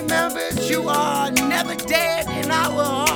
remember that you are never dead in our